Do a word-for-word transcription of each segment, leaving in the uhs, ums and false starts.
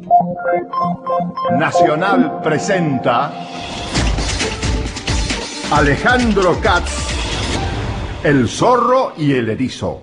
Nacional presenta Alejandro Katz, El zorro y el erizo.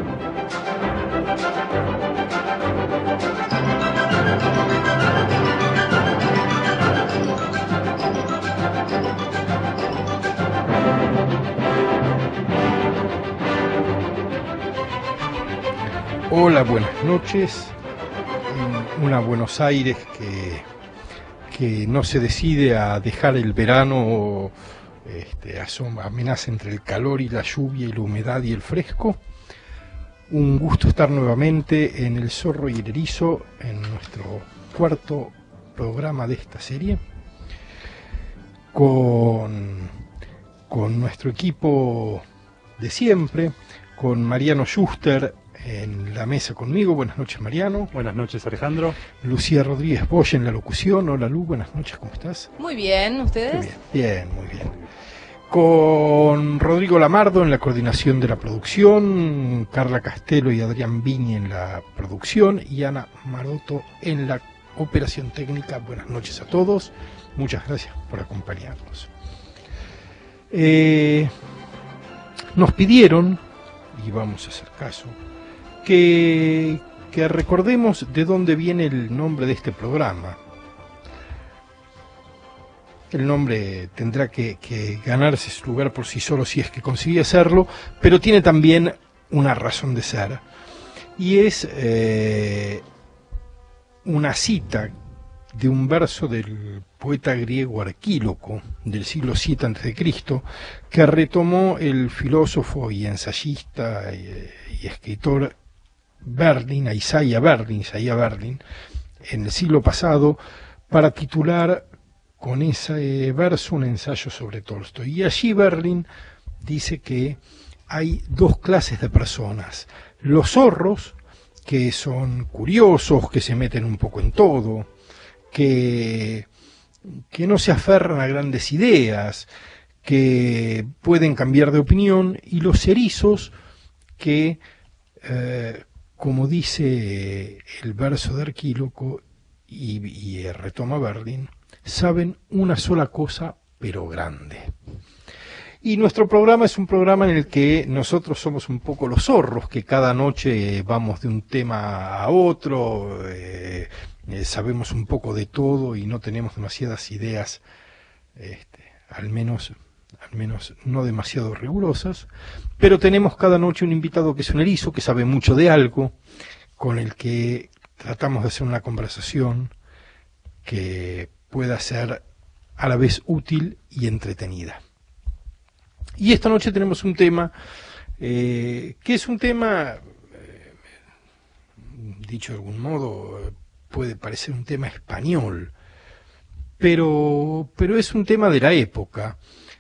Hola, buenas noches. Una Buenos Aires que, que no se decide a dejar el verano, este, asoma, amenaza entre el calor y la lluvia y la humedad y el fresco. Un gusto estar nuevamente en El Zorro y el Erizo, en nuestro cuarto programa de esta serie, con, con nuestro equipo de siempre, con Mariano Schuster en la mesa conmigo. Buenas noches, Mariano. Buenas noches, Alejandro. Lucía Rodríguez Bosch en la locución. Hola, Lu, buenas noches, ¿cómo estás? Muy bien, ¿ustedes? Muy bien, bien, muy bien. Con Rodrigo Lamardo en la coordinación de la producción, Carla Castelo y Adrián Viñi en la producción y Ana Maroto en la operación técnica. Buenas noches a todos. Muchas gracias por acompañarnos. Eh, nos pidieron, y vamos a hacer caso, Que, que recordemos de dónde viene el nombre de este programa. El nombre tendrá que, que ganarse su lugar por sí solo si es que consigue hacerlo, pero tiene también una razón de ser. Y es eh, una cita de un verso del poeta griego Arquíloco del siglo siete antes de Cristo, que retomó el filósofo y ensayista y, y escritor Berlin, Isaiah Berlin, Isaiah Berlin, en el siglo pasado, para titular con ese verso un ensayo sobre Tolstoy. Y allí Berlin dice que hay dos clases de personas: los zorros, que son curiosos, que se meten un poco en todo, que, que no se aferran a grandes ideas, que pueden cambiar de opinión, y los erizos que eh, como dice el verso de Arquíloco y, y retoma Berlin, saben una sola cosa, pero grande. Y nuestro programa es un programa en el que nosotros somos un poco los zorros, que cada noche vamos de un tema a otro, eh, eh, sabemos un poco de todo y no tenemos demasiadas ideas, este, al menos... al menos no demasiado rigurosas, pero tenemos cada noche un invitado que es un erizo, que sabe mucho de algo, con el que tratamos de hacer una conversación que pueda ser a la vez útil y entretenida. Y esta noche tenemos un tema, eh, que es un tema, eh, dicho de algún modo, puede parecer un tema español, pero, pero es un tema de la época.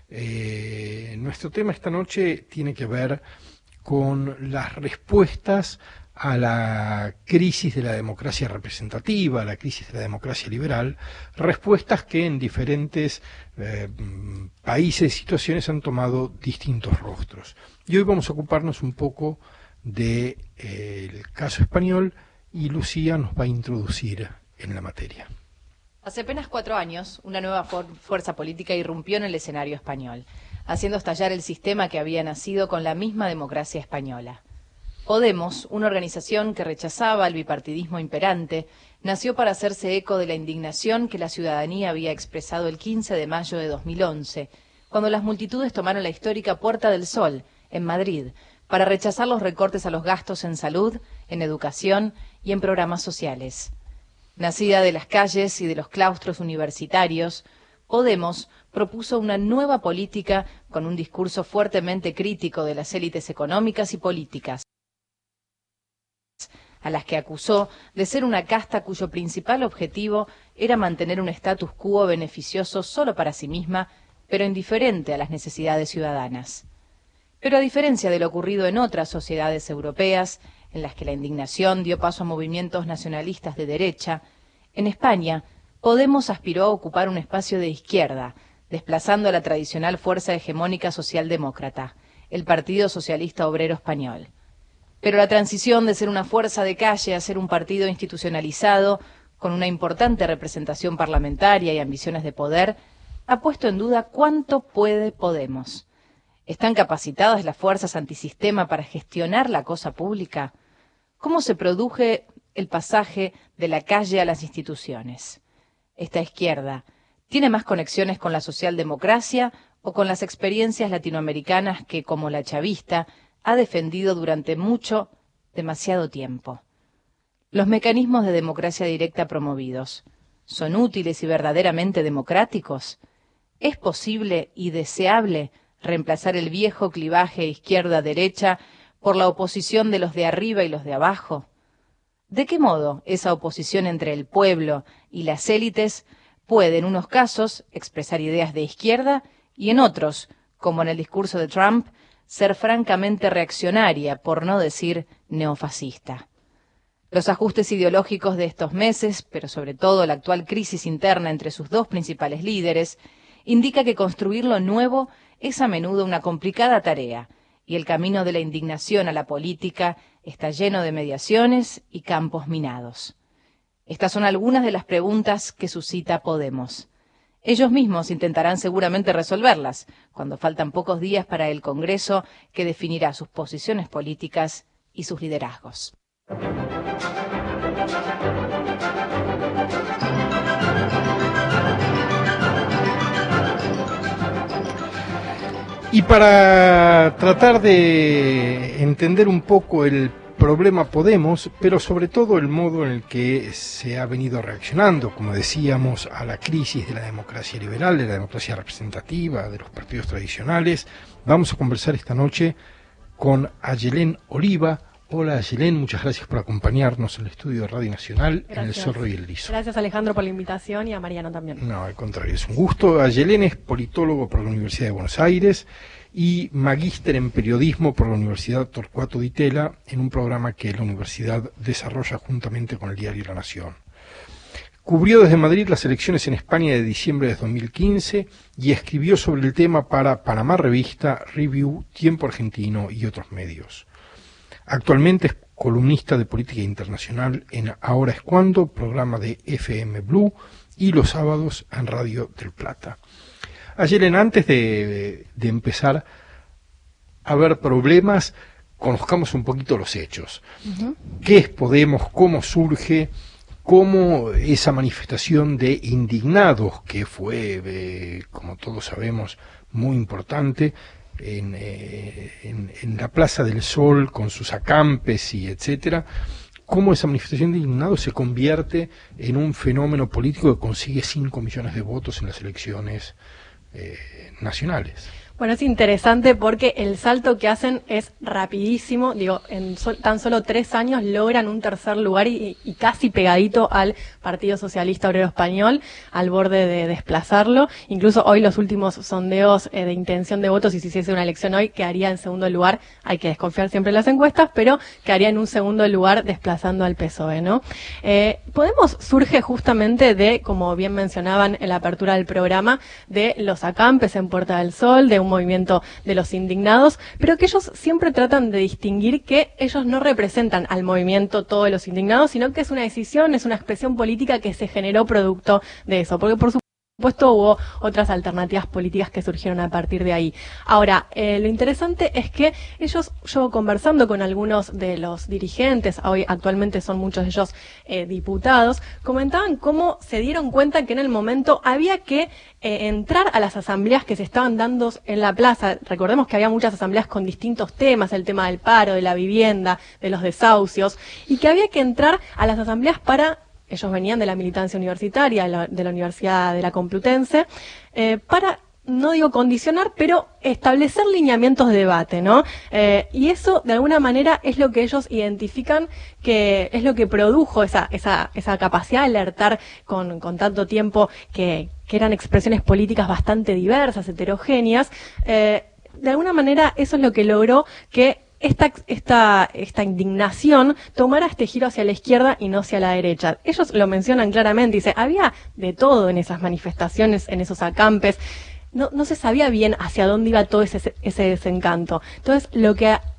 Eh, nuestro tema esta noche tiene que ver con las respuestas a la crisis de la democracia representativa, a la crisis de la democracia liberal, respuestas que en diferentes eh, países y situaciones han tomado distintos rostros. Y hoy vamos a ocuparnos un poco del eh, caso español, y Lucía nos va a introducir en la materia. Hace apenas cuatro años, una nueva for- fuerza política irrumpió en el escenario español, haciendo estallar el sistema que había nacido con la misma democracia española. Podemos, una organización que rechazaba el bipartidismo imperante, nació para hacerse eco de la indignación que la ciudadanía había expresado el quince de mayo de dos mil once, cuando las multitudes tomaron la histórica Puerta del Sol, en Madrid, para rechazar los recortes a los gastos en salud, en educación y en programas sociales. Nacida de las calles y de los claustros universitarios, Podemos propuso una nueva política con un discurso fuertemente crítico de las élites económicas y políticas, a las que acusó de ser una casta cuyo principal objetivo era mantener un status quo beneficioso solo para sí misma, pero indiferente a las necesidades ciudadanas. Pero a diferencia de lo ocurrido en otras sociedades europeas, en las que la indignación dio paso a movimientos nacionalistas de derecha, en España, Podemos aspiró a ocupar un espacio de izquierda, desplazando a la tradicional fuerza hegemónica socialdemócrata, el Partido Socialista Obrero Español. Pero la transición de ser una fuerza de calle a ser un partido institucionalizado con una importante representación parlamentaria y ambiciones de poder, ha puesto en duda cuánto puede Podemos. ¿Están capacitadas las fuerzas antisistema para gestionar la cosa pública? ¿Cómo se produce el pasaje de la calle a las instituciones? Esta izquierda, ¿tiene más conexiones con la socialdemocracia o con las experiencias latinoamericanas que, como la chavista, ha defendido durante mucho, demasiado tiempo? Los mecanismos de democracia directa promovidos, ¿son útiles y verdaderamente democráticos? ¿Es posible y deseable reemplazar el viejo clivaje izquierda-derecha por la oposición de los de arriba y los de abajo? ¿De qué modo esa oposición entre el pueblo y las élites puede, en unos casos, expresar ideas de izquierda y en otros, como en el discurso de Trump, ser francamente reaccionaria, por no decir neofascista? Los ajustes ideológicos de estos meses, pero sobre todo la actual crisis interna entre sus dos principales líderes, indica que construir lo nuevo es a menudo una complicada tarea, y el camino de la indignación a la política está lleno de mediaciones y campos minados. Estas son algunas de las preguntas que suscita Podemos. Ellos mismos intentarán seguramente resolverlas, cuando faltan pocos días para el Congreso que definirá sus posiciones políticas y sus liderazgos. Y para tratar de entender un poco el problema Podemos, pero sobre todo el modo en el que se ha venido reaccionando, como decíamos, a la crisis de la democracia liberal, de la democracia representativa, de los partidos tradicionales, vamos a conversar esta noche con Ayelén Oliva. Hola Ayelén, muchas gracias por acompañarnos en el estudio de Radio Nacional, gracias. En El Zorro y el Erizo. Gracias Alejandro por la invitación y a Mariano también. No, al contrario, es un gusto. Ayelén es politólogo por la Universidad de Buenos Aires y magíster en periodismo por la Universidad Torcuato Di Tella en un programa que la universidad desarrolla juntamente con el diario La Nación. Cubrió desde Madrid las elecciones en España de diciembre de dos mil quince y escribió sobre el tema para Panamá Revista, Review, Tiempo Argentino y otros medios. Actualmente es columnista de política internacional en Ahora es Cuando, programa de F M Blue, y los sábados en Radio del Plata. Ayelén, antes de, de empezar a ver problemas, conozcamos un poquito los hechos. Uh-huh. ¿Qué es Podemos? ¿Cómo surge? ¿Cómo esa manifestación de indignados, que fue, eh, como todos sabemos, muy importante, En, eh, en, en la Plaza del Sol, con sus acampes y etcétera, cómo esa manifestación de indignados se convierte en un fenómeno político que consigue cinco millones de votos en las elecciones eh, nacionales? Bueno, es interesante porque el salto que hacen es rapidísimo. Digo, en so, tan solo tres años logran un tercer lugar y, y casi pegadito al Partido Socialista Obrero Español, al borde de desplazarlo. Incluso hoy los últimos sondeos eh, de intención de votos, y si se hiciese una elección hoy, quedaría en segundo lugar. Hay que desconfiar siempre en las encuestas, pero quedaría en un segundo lugar desplazando al P S O E, ¿no? Eh, Podemos surge justamente de, como bien mencionaban en la apertura del programa, de los acampes en Puerta del Sol, de un movimiento de los indignados, pero que ellos siempre tratan de distinguir que ellos no representan al movimiento todos los indignados, sino que es una decisión, es una expresión política que se generó producto de eso, porque por supuesto hubo otras alternativas políticas que surgieron a partir de ahí. Ahora, eh, lo interesante es que ellos, yo conversando con algunos de los dirigentes, hoy actualmente son muchos de ellos eh, diputados, comentaban cómo se dieron cuenta que en el momento había que eh, entrar a las asambleas que se estaban dando en la plaza. Recordemos que había muchas asambleas con distintos temas, el tema del paro, de la vivienda, de los desahucios, y que había que entrar a las asambleas para... Ellos venían de la militancia universitaria, de la, de la Universidad de la Complutense, eh, para, no digo condicionar, pero establecer lineamientos de debate, ¿no? Eh, y eso, de alguna manera, es lo que ellos identifican que es lo que produjo esa, esa, esa capacidad de alertar con, con tanto tiempo que, que eran expresiones políticas bastante diversas, heterogéneas. Eh, de alguna manera, eso es lo que logró que Esta, esta, esta indignación tomara este giro hacia la izquierda y no hacia la derecha. Ellos lo mencionan claramente, dice, había de todo en esas manifestaciones, en esos acampes, no, no se sabía bien hacia dónde iba todo ese, ese desencanto. Entonces, lo que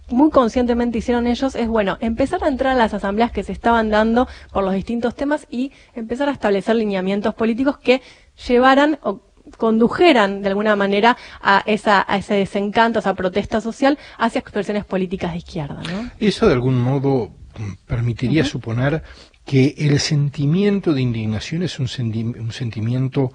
muy conscientemente hicieron ellos es, bueno, empezar a entrar a las asambleas que se estaban dando por los distintos temas y empezar a establecer lineamientos políticos que llevaran o condujeran de alguna manera a esa a ese desencanto, a esa protesta social hacia expresiones políticas de izquierda, ¿no? Eso de algún modo permitiría uh-huh. suponer que el sentimiento de indignación es un, senti- un sentimiento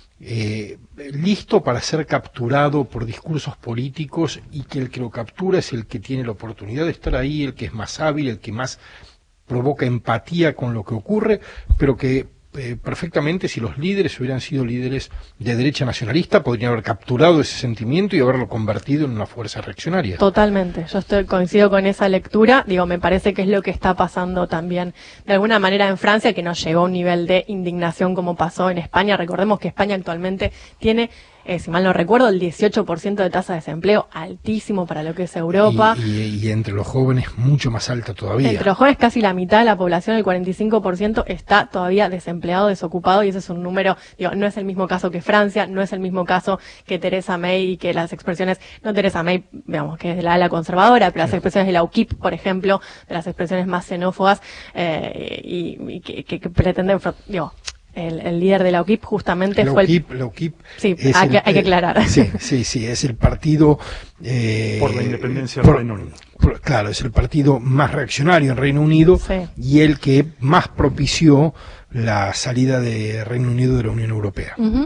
eh, listo para ser capturado por discursos políticos y que el que lo captura es el que tiene la oportunidad de estar ahí, el que es más hábil, el que más provoca empatía con lo que ocurre, pero que Eh, perfectamente, si los líderes hubieran sido líderes de derecha nacionalista, podrían haber capturado ese sentimiento y haberlo convertido en una fuerza reaccionaria. Totalmente, yo estoy coincido con esa lectura, digo, me parece que es lo que está pasando también de alguna manera en Francia, que no llegó a un nivel de indignación como pasó en España. Recordemos que España actualmente tiene, Eh, si mal no recuerdo, el dieciocho por ciento de tasa de desempleo, altísimo para lo que es Europa. Y, y, y entre los jóvenes mucho más alta todavía. Entre los jóvenes casi la mitad de la población, el cuarenta y cinco por ciento, está todavía desempleado, desocupado, y ese es un número, digo, no es el mismo caso que Francia, no es el mismo caso que Theresa May y que las expresiones, no Theresa May, digamos, que es de la ala conservadora, pero las expresiones de la U K I P, por ejemplo, de las expresiones más xenófobas, eh, y, y que, que, que pretenden, digo, El, el líder de la U K I P justamente la fue U K I P, el... La U K I P sí, es hay, el, que, hay que aclarar. Sí, sí, sí, es el partido... Eh, por la independencia por, del Reino Unido. Por, claro, es el partido más reaccionario en Reino Unido sí. y el que más propició la salida de Reino Unido de la Unión Europea. Uh-huh.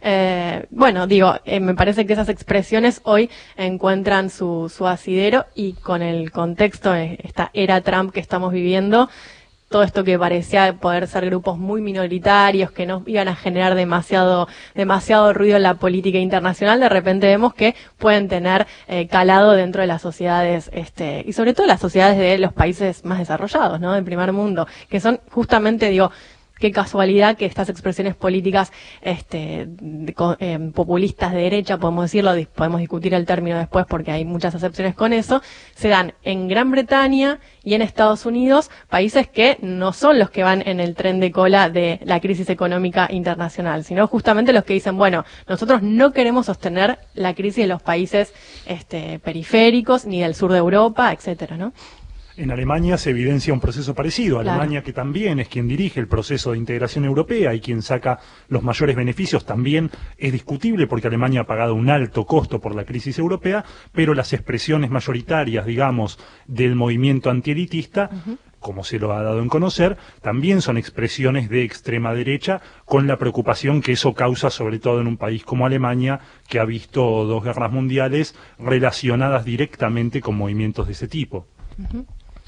Eh, bueno, digo, eh, me parece que esas expresiones hoy encuentran su, su asidero, y con el contexto de esta era Trump que estamos viviendo, todo esto que parecía poder ser grupos muy minoritarios, que no iban a generar demasiado demasiado ruido en la política internacional, de repente vemos que pueden tener eh, calado dentro de las sociedades, este, y sobre todo las sociedades de los países más desarrollados, ¿no? Del primer mundo, que son justamente, digo, qué casualidad que estas expresiones políticas este, de, eh, populistas de derecha, podemos decirlo, podemos discutir el término después porque hay muchas excepciones con eso, se dan en Gran Bretaña y en Estados Unidos, países que no son los que van en el tren de cola de la crisis económica internacional, sino justamente los que dicen, bueno, nosotros no queremos sostener la crisis de los países este, periféricos, ni del sur de Europa, etcétera, ¿no? En Alemania se evidencia un proceso parecido. Alemania, claro, que también es quien dirige el proceso de integración europea y quien saca los mayores beneficios, también es discutible porque Alemania ha pagado un alto costo por la crisis europea, pero las expresiones mayoritarias, digamos, del movimiento antielitista, uh-huh, como se lo ha dado en conocer, también son expresiones de extrema derecha, con la preocupación que eso causa, sobre todo en un país como Alemania, que ha visto dos guerras mundiales relacionadas directamente con movimientos de ese tipo. Uh-huh.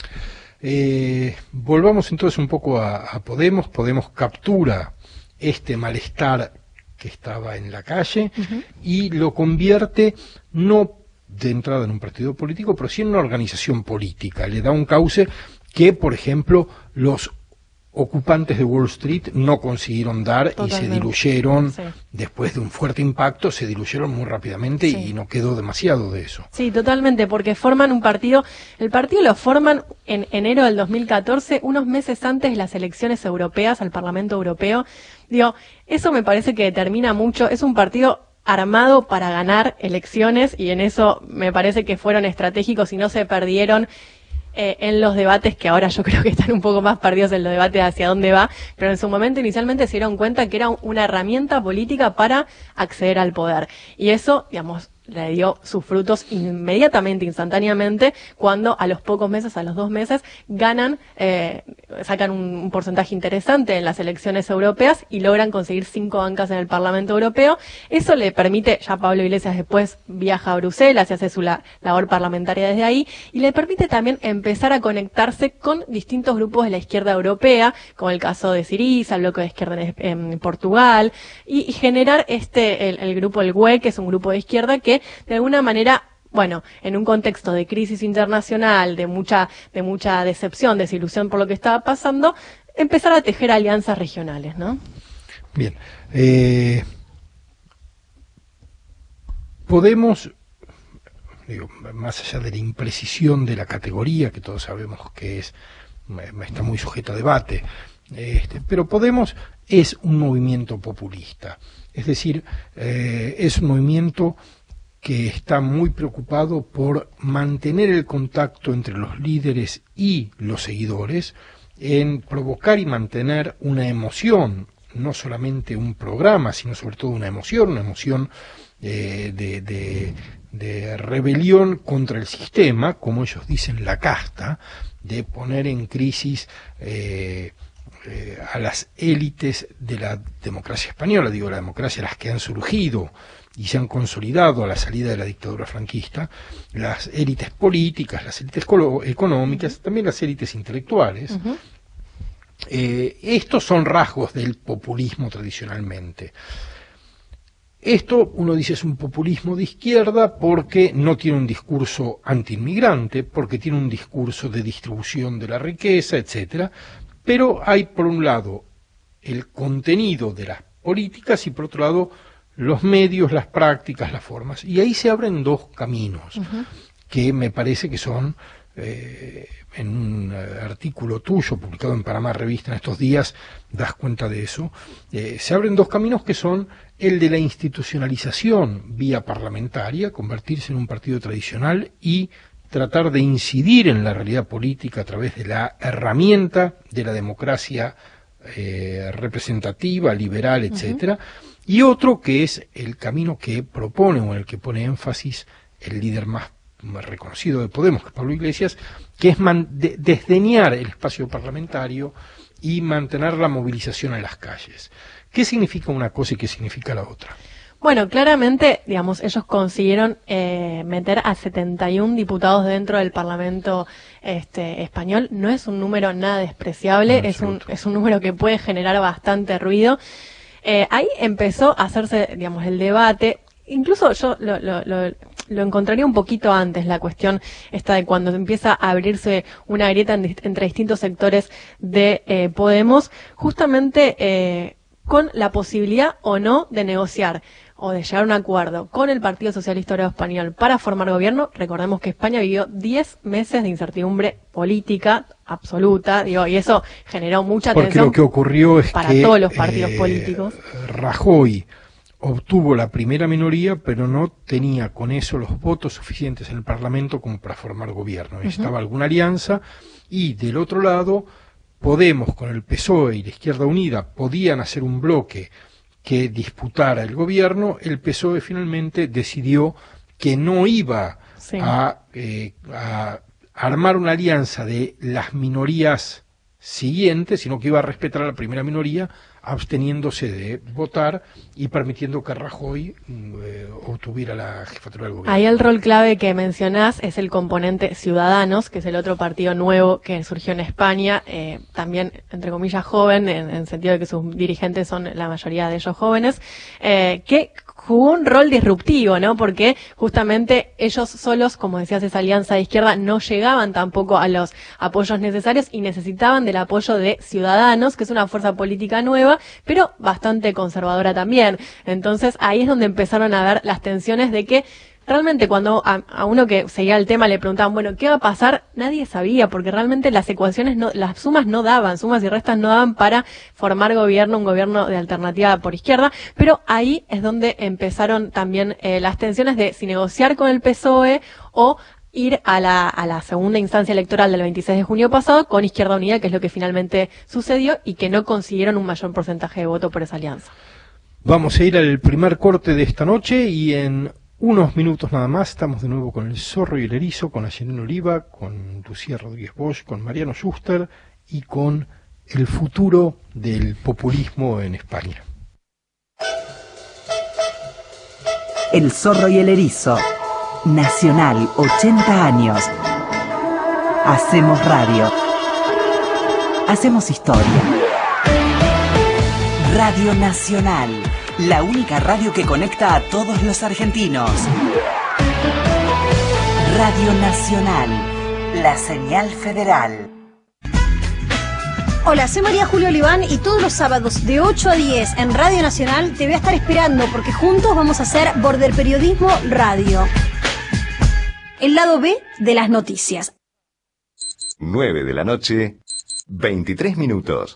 Eh, volvamos entonces un poco a, a Podemos. Podemos captura este malestar que estaba en la calle, uh-huh, y lo convierte no de entrada en un partido político, pero sí en una organización política. Le da un cauce que, por ejemplo, los ocupantes de Wall Street no consiguieron dar. Totalmente. Y se diluyeron, sí, después de un fuerte impacto, se diluyeron muy rápidamente, sí, y no quedó demasiado de eso. Sí, totalmente, porque forman un partido, el partido lo forman en enero del dos mil catorce, unos meses antes de las elecciones europeas al Parlamento Europeo. Digo, eso me parece que determina mucho, es un partido armado para ganar elecciones, y en eso me parece que fueron estratégicos y no se perdieron Eh, en los debates, que ahora yo creo que están un poco más perdidos en los debates de hacia dónde va, pero en su momento inicialmente se dieron cuenta que era una herramienta política para acceder al poder. Y eso, digamos, le dio sus frutos inmediatamente, instantáneamente, cuando a los pocos meses, a los dos meses, ganan, eh, sacan un, un porcentaje interesante en las elecciones europeas y logran conseguir cinco bancas en el Parlamento Europeo. Eso le permite, ya Pablo Iglesias después viaja a Bruselas y hace su la, labor parlamentaria desde ahí, y le permite también empezar a conectarse con distintos grupos de la izquierda europea, como el caso de Syriza, el bloque de izquierda en, en Portugal, y, y generar este, el, el grupo, el U E, que es un grupo de izquierda que de alguna manera, bueno, en un contexto de crisis internacional, de mucha, de mucha decepción, desilusión por lo que estaba pasando, empezar a tejer alianzas regionales, ¿no? Bien. Eh, Podemos, digo, más allá de la imprecisión de la categoría, que todos sabemos que es, está muy sujeta a debate, este, pero Podemos es un movimiento populista. Es decir, eh, es un movimiento que está muy preocupado por mantener el contacto entre los líderes y los seguidores, en provocar y mantener una emoción, no solamente un programa, sino sobre todo una emoción, una emoción eh, de, de, de rebelión contra el sistema, como ellos dicen, la casta, de poner en crisis eh, eh, a las élites de la democracia española, digo, la democracia, las que han surgido y se han consolidado a la salida de la dictadura franquista, las élites políticas, las élites económicas, también las élites intelectuales. Uh-huh. Eh, estos son rasgos del populismo tradicionalmente. Esto, uno dice, es un populismo de izquierda porque no tiene un discurso antiinmigrante, porque tiene un discurso de distribución de la riqueza, etcétera. Pero hay, por un lado, el contenido de las políticas y, por otro lado, los medios, las prácticas, las formas. Y ahí se abren dos caminos, uh-huh, que me parece que son, eh, en un artículo tuyo publicado en Panamá Revista en estos días, das cuenta de eso. Eh, se abren dos caminos que son el de la institucionalización vía parlamentaria, convertirse en un partido tradicional y tratar de incidir en la realidad política a través de la herramienta de la democracia eh, representativa, liberal, etcétera. Uh-huh. Y otro que es el camino que propone o en el que pone énfasis el líder más, más reconocido de Podemos, que es Pablo Iglesias, que es man, de, desdeñar el espacio parlamentario y mantener la movilización en las calles. ¿Qué significa una cosa y qué significa la otra? Bueno, claramente, digamos, ellos consiguieron eh, meter a setenta y uno diputados dentro del Parlamento este, español. No es un número nada despreciable, es un, es un número que puede generar bastante ruido. Eh, ahí empezó a hacerse, digamos, el debate. Incluso yo lo, lo, lo, lo encontraría un poquito antes, la cuestión esta de cuando empieza a abrirse una grieta en, entre distintos sectores de eh, Podemos, justamente eh, con la posibilidad o no de negociar o de llegar a un acuerdo con el Partido Socialista Obrero Español para formar gobierno. Recordemos que España vivió diez meses de incertidumbre política absoluta, digo, y eso generó mucha Porque tensión lo que ocurrió es para que, todos los partidos eh, políticos. Rajoy obtuvo la primera minoría, pero no tenía con eso los votos suficientes en el Parlamento como para formar gobierno. Necesitaba uh-huh. alguna alianza, y del otro lado, Podemos con el P S O E y la Izquierda Unida podían hacer un bloque que disputara el gobierno. El P S O E finalmente decidió que no iba sí. a, eh, a armar una alianza de las minorías siguientes, sino que iba a respetar a la primera minoría, absteniéndose de votar y permitiendo que Rajoy eh, obtuviera la jefatura del gobierno. Ahí el rol clave que mencionás es el componente Ciudadanos, que es el otro partido nuevo que surgió en España, eh, también, entre comillas, joven, en el sentido de que sus dirigentes son la mayoría de ellos jóvenes, eh, que jugó un rol disruptivo, ¿no? Porque justamente ellos solos, como decías, esa alianza de izquierda, no llegaban tampoco a los apoyos necesarios y necesitaban del apoyo de Ciudadanos, que es una fuerza política nueva, pero bastante conservadora también. Entonces ahí es donde empezaron a ver las tensiones de que realmente cuando a, a uno que seguía el tema le preguntaban, bueno, ¿qué va a pasar? Nadie sabía, porque realmente las ecuaciones, no, las sumas no daban, sumas y restas no daban para formar gobierno, un gobierno de alternativa por izquierda, pero ahí es donde empezaron también eh, las tensiones de si negociar con el P S O E o ir a la, a la segunda instancia electoral del veintiséis de junio pasado con Izquierda Unida, que es lo que finalmente sucedió y que no consiguieron un mayor porcentaje de voto por esa alianza. Vamos a ir al primer corte de esta noche y en unos minutos nada más estamos de nuevo con El Zorro y el Erizo, con Ayelén Oliva, con Lucía Rodríguez Bosch, con Mariano Schuster y con el futuro del populismo en España. El Zorro y el Erizo. Nacional, ochenta años. Hacemos radio. Hacemos historia. Radio Nacional, la única radio que conecta a todos los argentinos. Radio Nacional, la señal federal. Hola, soy María Julia Oliván y todos los sábados de ocho a diez en Radio Nacional te voy a estar esperando porque juntos vamos a hacer Border Periodismo Radio. El lado B de las noticias. nueve de la noche, veintitrés minutos.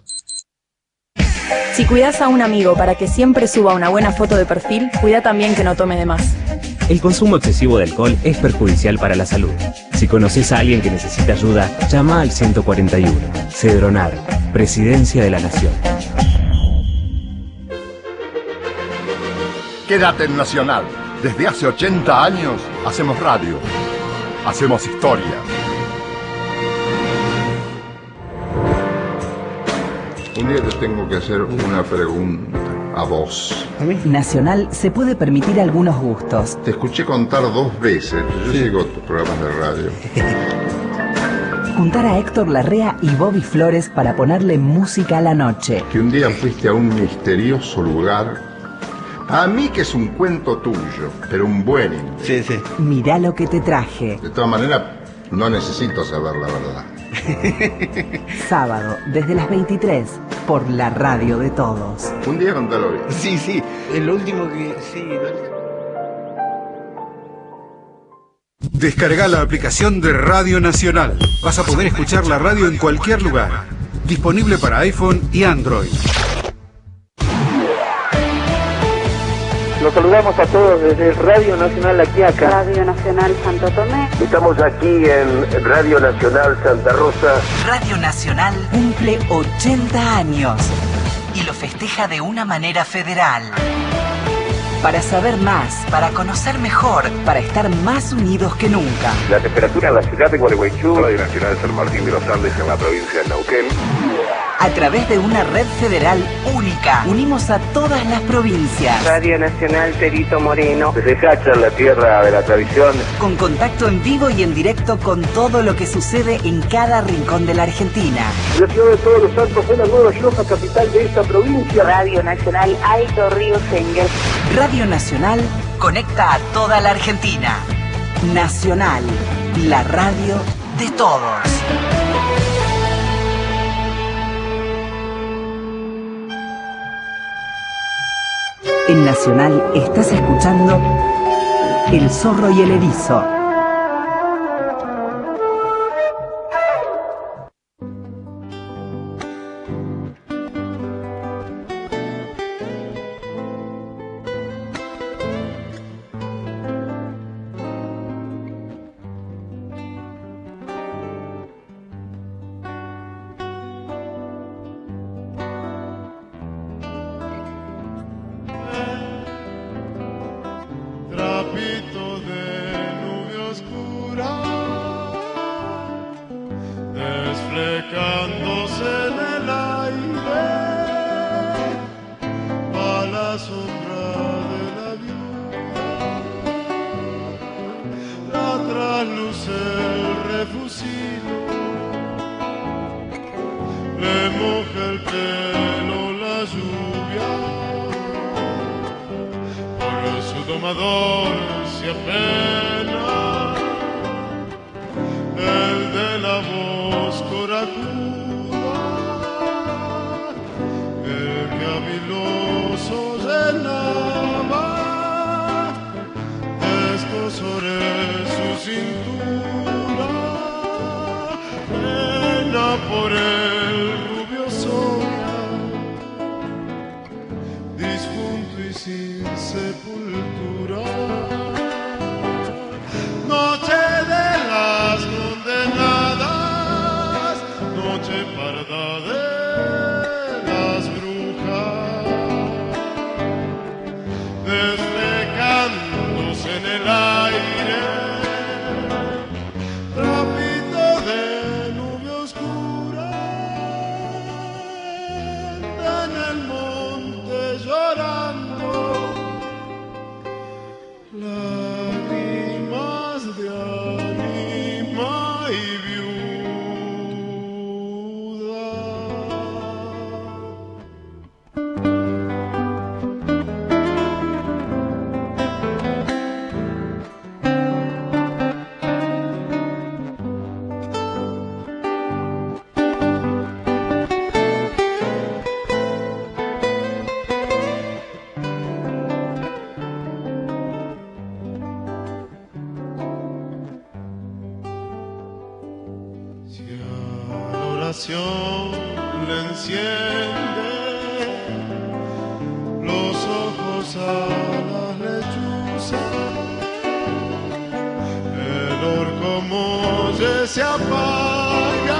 Si cuidas a un amigo para que siempre suba una buena foto de perfil, cuida también que no tome de más. El consumo excesivo de alcohol es perjudicial para la salud. Si conoces a alguien que necesita ayuda, llama al ciento cuarenta y uno. Cedronar, Presidencia de la Nación. Quédate en Nacional. Desde hace ochenta años hacemos radio. Hacemos historia. Un día te tengo que hacer una pregunta a vos. Nacional se puede permitir algunos gustos. Te escuché contar dos veces. Yo sí. sigo tus programas de radio. Juntar a Héctor Larrea y Bobby Flores para ponerle música a la noche. Que un día fuiste a un misterioso lugar. A mí que es un cuento tuyo, pero un buen invento. Sí, sí. Mirá lo que te traje. De todas maneras, no necesito saber la verdad. Sábado, desde las veintitrés, por la radio de todos. Un día contalo bien. Sí, sí, el último que... sí. Descarga la aplicación de Radio Nacional. Vas a poder escuchar la radio en cualquier lugar. Disponible para iPhone y Android. Los saludamos a todos desde Radio Nacional La Quiaca. Radio Nacional Santo Tomé. Estamos aquí en Radio Nacional Santa Rosa. Radio Nacional cumple ochenta años y lo festeja de una manera federal. Para saber más, para conocer mejor, para estar más unidos que nunca. La temperatura en la ciudad de Gualeguaychú. Radio Nacional San Martín de los Andes en la provincia de Neuquén. A través de una red federal única, unimos a todas las provincias. Radio Nacional Perito Moreno. Desde Sacha, la tierra de la tradición. Con contacto en vivo y en directo con todo lo que sucede en cada rincón de la Argentina. La ciudad de Todos los Santos fue la Nueva Rioja, capital de esta provincia. Radio Nacional Alto Río Senguer. Radio Nacional conecta a toda la Argentina. Nacional, la radio de todos. En Nacional estás escuchando El Zorro y el Erizo. Le enciende los ojos a las lechuzas se apaga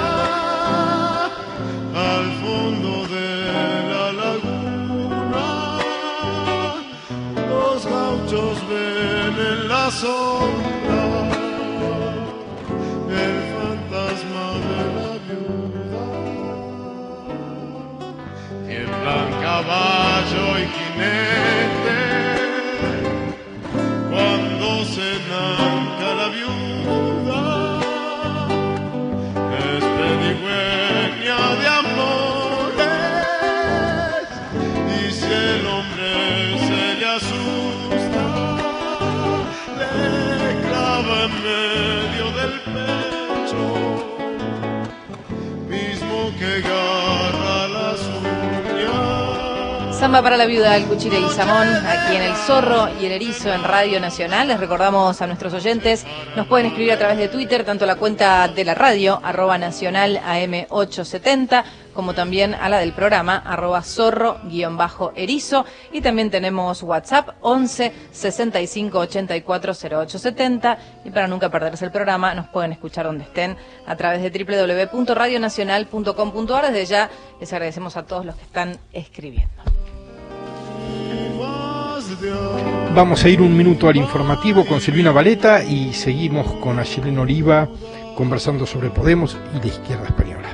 al fondo de la laguna. Los gauchos ven en la sombra el fantasma de la viuda. Tiemblan caballo y jinete cuando se nanca la viuda. Es pedigüeña de amores, y si el hombre se le asusta, le clava en medio del pecho, mismo que garra las uñas. Samba para la viuda, el Cuchile y Samón, aquí en El Zorro y el Erizo en Radio Nacional. Les recordamos a nuestros oyentes, nos pueden escribir a través de Twitter, tanto la cuenta de la radio, arroba nacional A M ochocientos setenta, como también a la del programa, arroba zorro guión bajo erizo. Y también tenemos WhatsApp, once sesenta y cinco ochenta y cuatro cero ocho setenta. Y para nunca perderse el programa, nos pueden escuchar donde estén a través de doble u doble u doble u punto radio nacional punto com punto a r. Desde ya les agradecemos a todos los que están escribiendo. Vamos a ir un minuto al informativo con Silvina Valeta y seguimos con Ayelén Oliva conversando sobre Podemos y la izquierda española.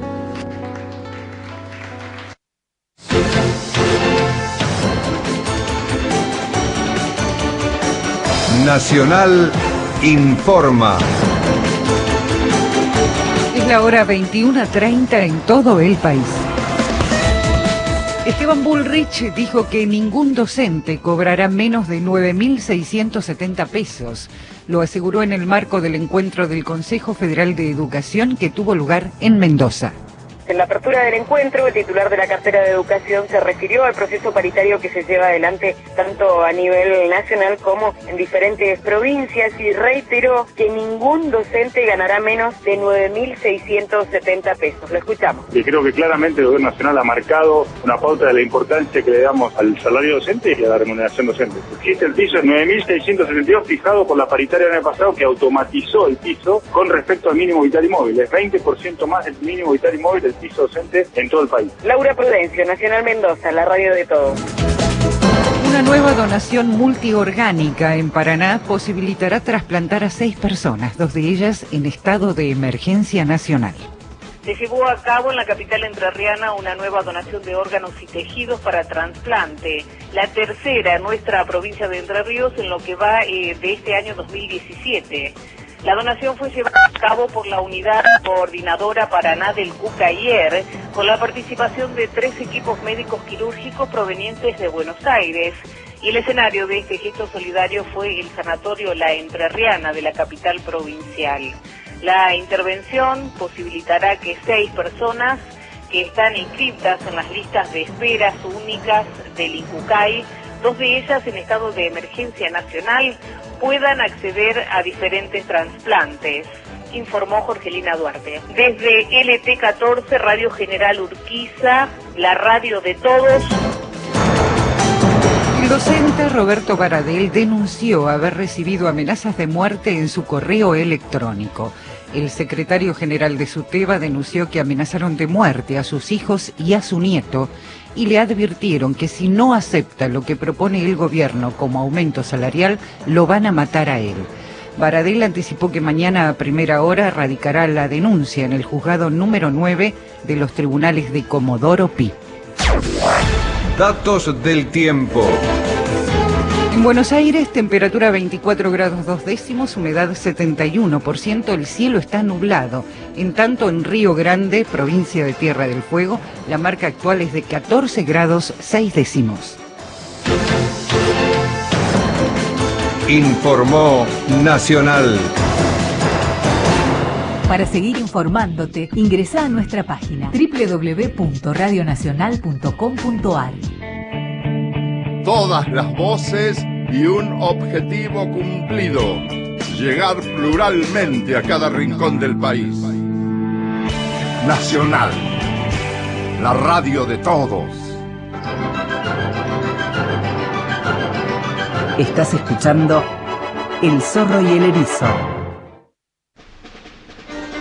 Nacional informa. Es la hora veintiuna treinta en todo el país. Esteban Bullrich dijo que ningún docente cobrará menos de nueve mil seiscientos setenta pesos. Lo aseguró en el marco del encuentro del Consejo Federal de Educación que tuvo lugar en Mendoza. En la apertura del encuentro, el titular de la cartera de Educación se refirió al proceso paritario que se lleva adelante tanto a nivel nacional como en diferentes provincias y reiteró que ningún docente ganará menos de nueve mil seiscientos setenta pesos. Lo escuchamos. Y creo que claramente el Gobierno Nacional ha marcado una pauta de la importancia que le damos al salario docente y a la remuneración docente. Existe el piso de nueve mil seiscientos setenta y dos fijado por la paritaria del año pasado, que automatizó el piso con respecto al mínimo vital y móvil. Es veinte por ciento más del mínimo vital y móvil del piso docente en todo el país. Laura Prudencio, Nacional Mendoza, la radio de todos. Una nueva donación multiorgánica en Paraná posibilitará trasplantar a seis personas, dos de ellas en estado de emergencia nacional. Se llevó a cabo en la capital entrerriana una nueva donación de órganos y tejidos para trasplante, la tercera en nuestra provincia de Entre Ríos en lo que va eh, de este año dos mil diecisiete. La donación fue llevada a cabo por la Unidad Coordinadora Paraná del Cucayer, con la participación de tres equipos médicos quirúrgicos provenientes de Buenos Aires. Y el escenario de este gesto solidario fue el Sanatorio La Entrerriana de la capital provincial. La intervención posibilitará que seis personas que están inscritas en las listas de esperas únicas del INCUCAI, dos de ellas en estado de emergencia nacional, puedan acceder a diferentes trasplantes, informó Jorgelina Duarte. Desde L T catorce, Radio General Urquiza, la radio de todos. El docente Roberto Baradel denunció haber recibido amenazas de muerte en su correo electrónico. El secretario general de SUTEBA denunció que amenazaron de muerte a sus hijos y a su nieto y le advirtieron que si no acepta lo que propone el gobierno como aumento salarial, lo van a matar a él. Baradel anticipó que mañana a primera hora radicará la denuncia en el juzgado número nueve de los tribunales de Comodoro Pi. Datos del tiempo. En Buenos Aires, temperatura veinticuatro grados dos décimos, humedad setenta y uno por ciento, el cielo está nublado. En tanto, en Río Grande, provincia de Tierra del Fuego, la marca actual es de catorce grados seis décimos. Informó Nacional. Para seguir informándote, ingresa a nuestra página doble u doble u doble u punto radio nacional punto com punto a r. Todas las voces y un objetivo cumplido: llegar pluralmente a cada rincón del país. Nacional, la radio de todos. Estás escuchando El Zorro y el Erizo.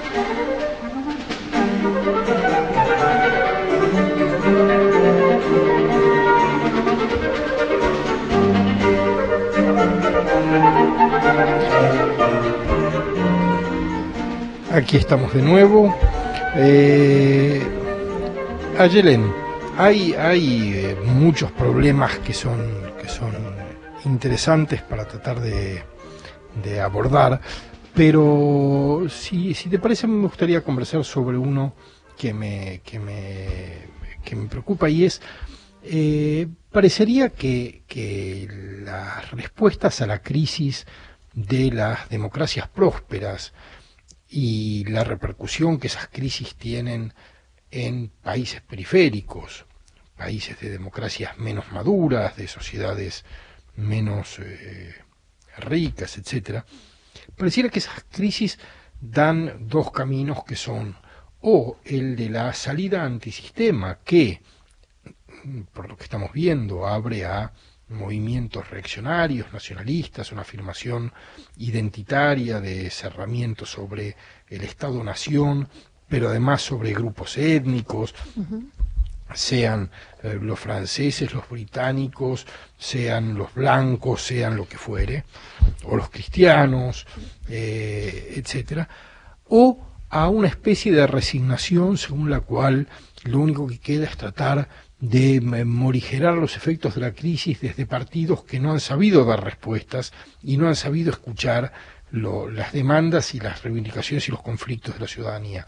aquí estamos de nuevo. Eh, Ayelen, hay, hay eh, muchos problemas que son, que son interesantes para tratar de, de abordar, pero si, si te parece, me gustaría conversar sobre uno que me, que me, que me preocupa, y es, eh, parecería que, que las respuestas a la crisis de las democracias prósperas y la repercusión que esas crisis tienen en países periféricos, países de democracias menos maduras, de sociedades menos eh, ricas, etcétera, pareciera que esas crisis dan dos caminos, que son o el de la salida antisistema, que, por lo que estamos viendo, abre a movimientos reaccionarios, nacionalistas, una afirmación identitaria de cerramiento sobre el Estado-nación, pero además sobre grupos étnicos, uh-huh. sean eh, los franceses, los británicos, sean los blancos, sean lo que fuere, o los cristianos, eh, etcétera, o a una especie de resignación según la cual lo único que queda es tratar de morigerar los efectos de la crisis desde partidos que no han sabido dar respuestas y no han sabido escuchar lo, las demandas y las reivindicaciones y los conflictos de la ciudadanía.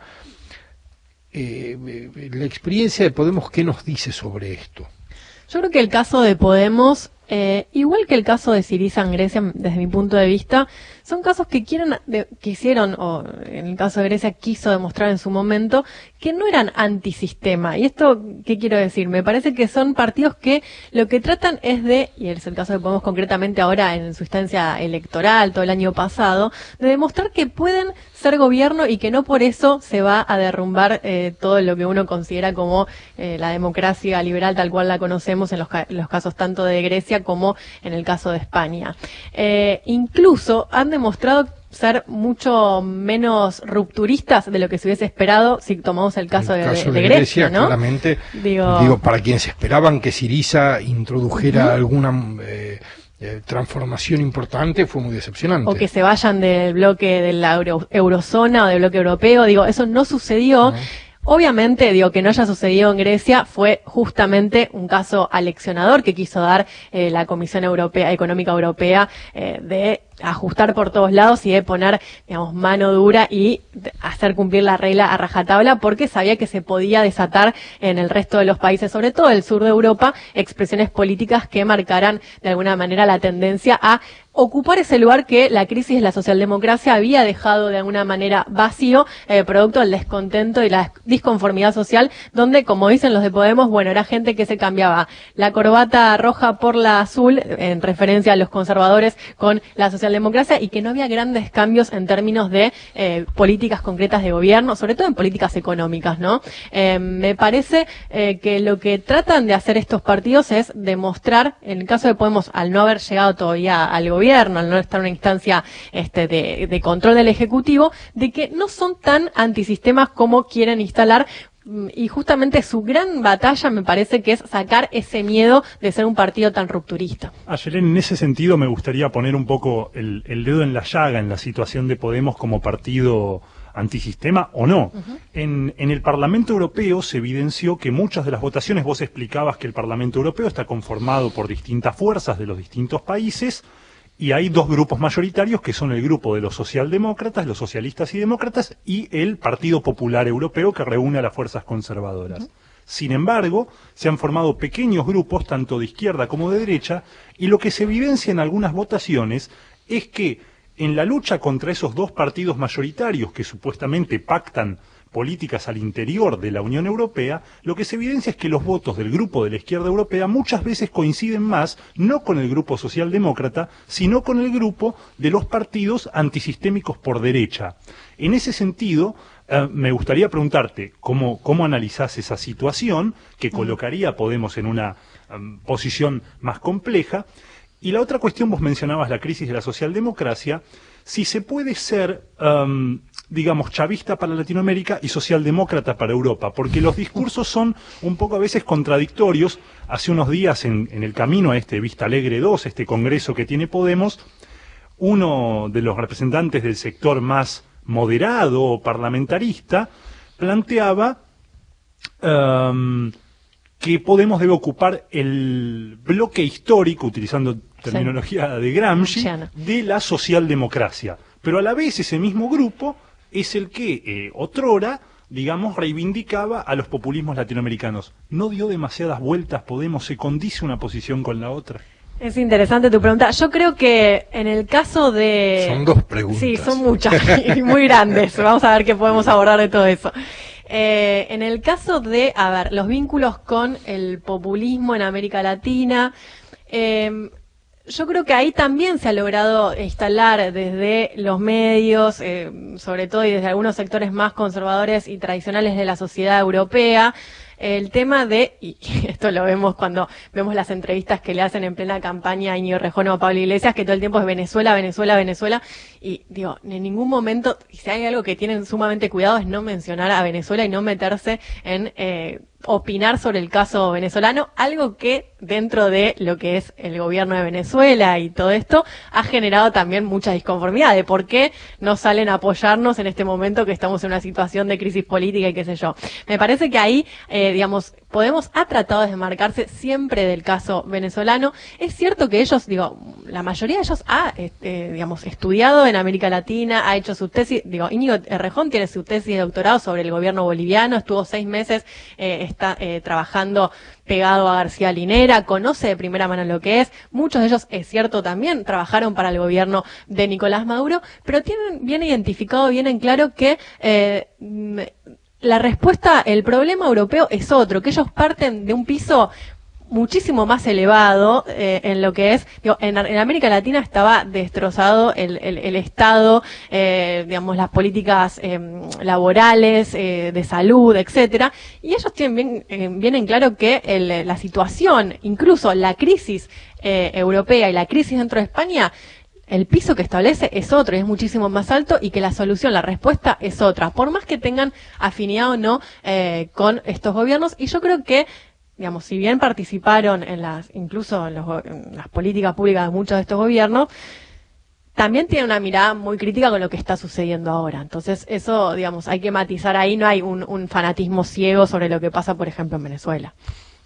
Eh, la experiencia de Podemos, ¿qué nos dice sobre esto? Yo creo que el caso de Podemos, eh, igual que el caso de Syriza en Grecia, desde mi punto de vista, son casos que quieren, de, quisieron, o en el caso de Grecia quiso demostrar en su momento, que no eran antisistema. ¿Y esto qué quiero decir? Me parece que son partidos que lo que tratan es de, y es el caso de Podemos concretamente ahora en su instancia electoral, todo el año pasado, de demostrar que pueden ser gobierno y que no por eso se va a derrumbar eh, todo lo que uno considera como eh, la democracia liberal tal cual la conocemos en los, ca- los casos tanto de Grecia como en el caso de España. Eh, incluso han demostrado ser mucho menos rupturistas de lo que se hubiese esperado si tomamos el caso, el de, caso de, de Grecia, Grecia, ¿no? Claramente, digo, digo, para quienes esperaban que Syriza introdujera uh-huh. alguna eh, eh, transformación importante, fue muy decepcionante. O que se vayan del bloque de la euro, eurozona o del bloque europeo, digo, eso no sucedió. Uh-huh. Obviamente, digo, que no haya sucedido en Grecia fue justamente un caso aleccionador que quiso dar eh, la Comisión Europea, Económica Europea, eh, de ajustar por todos lados y de poner, digamos, mano dura y hacer cumplir la regla a rajatabla, porque sabía que se podía desatar en el resto de los países, sobre todo el sur de Europa, expresiones políticas que marcaran de alguna manera la tendencia a ocupar ese lugar que la crisis de la socialdemocracia había dejado de alguna manera vacío, eh, producto del descontento y la disconformidad social, donde, como dicen los de Podemos, bueno, era gente que se cambiaba la corbata roja por la azul, en referencia a los conservadores con la socialdemocracia, y que no había grandes cambios en términos de eh, políticas concretas de gobierno, sobre todo en políticas económicas, ¿no? Eh, me parece eh, que lo que tratan de hacer estos partidos es demostrar, en el caso de Podemos, al no haber llegado todavía al gobierno, gobierno, al no estar en una instancia este, de, de control del Ejecutivo, de que no son tan antisistemas como quieren instalar, y justamente su gran batalla me parece que es sacar ese miedo de ser un partido tan rupturista. Ayelen, en ese sentido me gustaría poner un poco el, el dedo en la llaga en la situación de Podemos como partido antisistema o no. Uh-huh. En, en el Parlamento Europeo se evidenció que muchas de las votaciones, vos explicabas que el Parlamento Europeo está conformado por distintas fuerzas de los distintos países, y hay dos grupos mayoritarios que son el grupo de los socialdemócratas, los socialistas y demócratas, y el Partido Popular Europeo, que reúne a las fuerzas conservadoras. Uh-huh. Sin embargo, se han formado pequeños grupos, tanto de izquierda como de derecha, y lo que se evidencia en algunas votaciones es que en la lucha contra esos dos partidos mayoritarios que supuestamente pactan políticas al interior de la Unión Europea, lo que se evidencia es que los votos del grupo de la izquierda europea muchas veces coinciden más no con el grupo socialdemócrata, sino con el grupo de los partidos antisistémicos por derecha. En ese sentido, eh, me gustaría preguntarte cómo, cómo analizás esa situación que colocaría a Podemos en una um, posición más compleja. Y la otra cuestión, vos mencionabas la crisis de la socialdemocracia, si se puede ser, um, digamos, chavista para Latinoamérica y socialdemócrata para Europa, porque los discursos son un poco a veces contradictorios. Hace unos días, en, en el camino a este Vista Alegre dos, este congreso que tiene Podemos, uno de los representantes del sector más moderado o parlamentarista, planteaba um, que Podemos debe ocupar el bloque histórico, utilizando terminología sí. de Gramsci, Luciana. de la socialdemocracia. Pero a la vez ese mismo grupo es el que eh, otrora, digamos, reivindicaba a los populismos latinoamericanos. ¿No dio demasiadas vueltas Podemos? ¿Se condice una posición con la otra? Es interesante tu pregunta. Yo creo que en el caso de... Son dos preguntas. Sí, son muchas y muy grandes. Vamos a ver qué podemos abordar de todo eso. Eh, en el caso de, a ver, los vínculos con el populismo en América Latina, eh, yo creo que ahí también se ha logrado instalar desde los medios, eh, sobre todo y desde algunos sectores más conservadores y tradicionales de la sociedad europea, el tema de, y esto lo vemos cuando vemos las entrevistas que le hacen en plena campaña a Íñigo Errejón o a Pablo Iglesias, que todo el tiempo es Venezuela, Venezuela, Venezuela, y digo, en ningún momento, si hay algo que tienen sumamente cuidado es no mencionar a Venezuela y no meterse en eh, opinar sobre el caso venezolano, algo que dentro de lo que es el gobierno de Venezuela y todo esto ha generado también mucha disconformidad de por qué no salen a apoyarnos en este momento que estamos en una situación de crisis política y qué sé yo. Me parece que ahí, eh, digamos, Podemos ha tratado de desmarcarse siempre del caso venezolano. Es cierto que ellos, digo, la mayoría de ellos ha, este, digamos, estudiado en América Latina, ha hecho su tesis, digo, Íñigo Errejón tiene su tesis de doctorado sobre el gobierno boliviano, estuvo seis meses, eh, está eh, trabajando pegado a García Linera, conoce de primera mano lo que es. Muchos de ellos, es cierto, también trabajaron para el gobierno de Nicolás Maduro, pero tienen bien identificado, bien en claro que eh, la respuesta, el problema europeo es otro, que ellos parten de un piso muchísimo más elevado eh, en lo que es, digo, en, en América Latina estaba destrozado el, el, el Estado, eh, digamos, las políticas eh, laborales, eh, de salud, etcétera, y ellos tienen bien, eh, bien en claro que el, la situación, incluso la crisis eh, europea y la crisis dentro de España, el piso que establece es otro, y es muchísimo más alto, y que la solución, la respuesta es otra, por más que tengan afinidad o no eh, con estos gobiernos. Y yo creo que, digamos, si bien participaron en las, incluso en, los, en las políticas públicas de muchos de estos gobiernos, también tienen una mirada muy crítica con lo que está sucediendo ahora. Entonces, eso, digamos, hay que matizar ahí, no hay un, un fanatismo ciego sobre lo que pasa, por ejemplo, en Venezuela.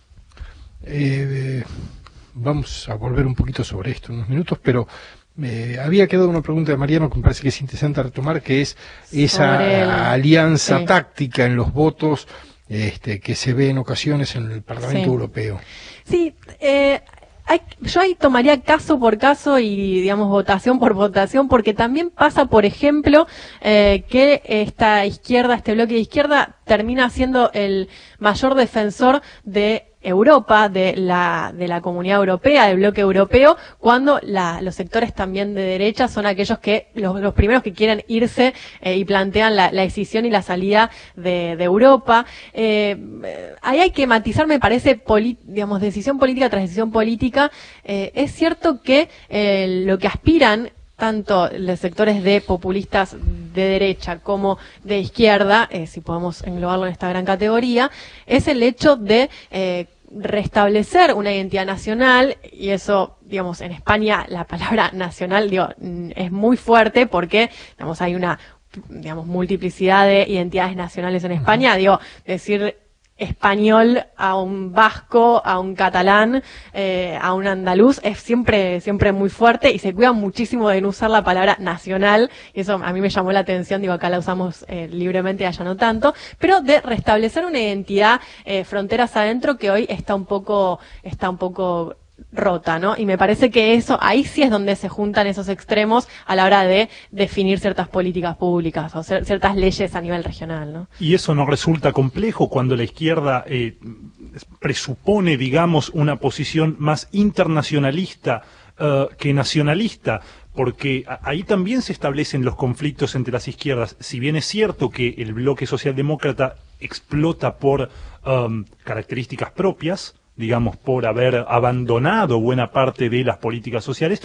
Eh, vamos a volver un poquito sobre esto en unos minutos, pero Eh, había quedado una pregunta de Mariano que me parece que es interesante retomar, que es esa el... alianza sí. táctica en los votos este, que se ve en ocasiones en el Parlamento sí. Europeo. Sí, eh, hay, yo ahí tomaría caso por caso y, digamos, votación por votación, porque también pasa, por ejemplo, eh, que esta izquierda, este bloque de izquierda, termina siendo el mayor defensor de Europa, de la de la comunidad europea, del bloque europeo, cuando la, los sectores también de derecha son aquellos que los, los primeros que quieren irse eh, y plantean la, la decisión y la salida de, de Europa. Eh, ahí hay que matizar, me parece, poli, digamos, decisión política tras decisión política. Eh, es cierto que eh, lo que aspiran tanto los sectores de populistas de derecha como de izquierda, eh, si podemos englobarlo en esta gran categoría, es el hecho de eh, restablecer una identidad nacional, y eso, digamos, en España la palabra nacional, digo, es muy fuerte porque, digamos, hay una, digamos, multiplicidad de identidades nacionales en España. Digo, decir español a un vasco, a un catalán, eh, a un andaluz, es siempre siempre muy fuerte, y se cuidan muchísimo de no usar la palabra nacional, y eso a mí me llamó la atención. Digo, acá la usamos eh, libremente, allá no tanto, pero de restablecer una identidad eh, fronteras adentro que hoy está un poco está un poco rota, ¿no? Y me parece que eso, ahí sí es donde se juntan esos extremos a la hora de definir ciertas políticas públicas o ciertas leyes a nivel regional, ¿no? Y eso no resulta complejo cuando la izquierda eh, presupone, digamos, una posición más internacionalista uh, que nacionalista, porque ahí también se establecen los conflictos entre las izquierdas. Si bien es cierto que el bloque socialdemócrata explota por um, características propias, digamos, por haber abandonado buena parte de las políticas sociales,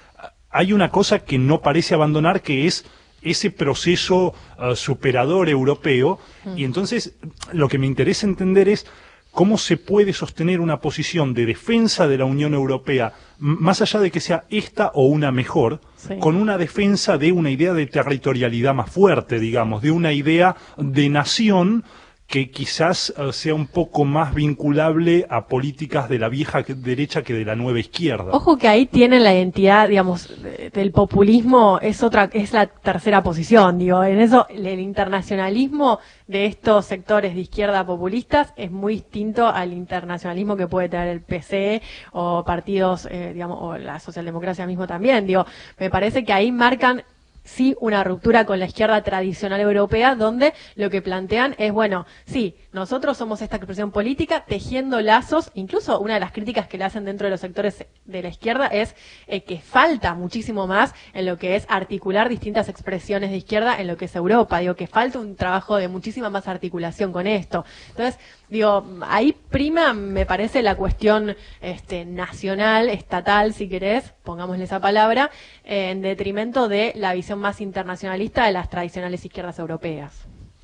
hay una cosa que no parece abandonar, que es ese proceso uh, superador europeo. Mm. Y entonces lo que me interesa entender es ¿cómo se puede sostener una posición de defensa de la Unión Europea, m- más allá de que sea esta o una mejor, Sí. con una defensa de una idea de territorialidad más fuerte, digamos, de una idea de nación que quizás uh, sea un poco más vinculable a políticas de la vieja derecha que de la nueva izquierda? Ojo que ahí tienen la identidad, digamos, de- del populismo, es otra, es la tercera posición, digo, en eso el internacionalismo de estos sectores de izquierda populistas es muy distinto al internacionalismo que puede tener el P C o partidos, eh, digamos, o la socialdemocracia mismo también, digo, me parece que ahí marcan sí una ruptura con la izquierda tradicional europea, donde lo que plantean es, bueno, sí, nosotros somos esta expresión política tejiendo lazos. Incluso una de las críticas que le hacen dentro de los sectores de la izquierda es eh, que falta muchísimo más en lo que es articular distintas expresiones de izquierda en lo que es Europa. Digo, que falta un trabajo de muchísima más articulación con esto. Entonces, digo, ahí prima, me parece, la cuestión este, nacional, estatal, si querés, pongámosle esa palabra, eh, en detrimento de la visión más internacionalista de las tradicionales izquierdas europeas.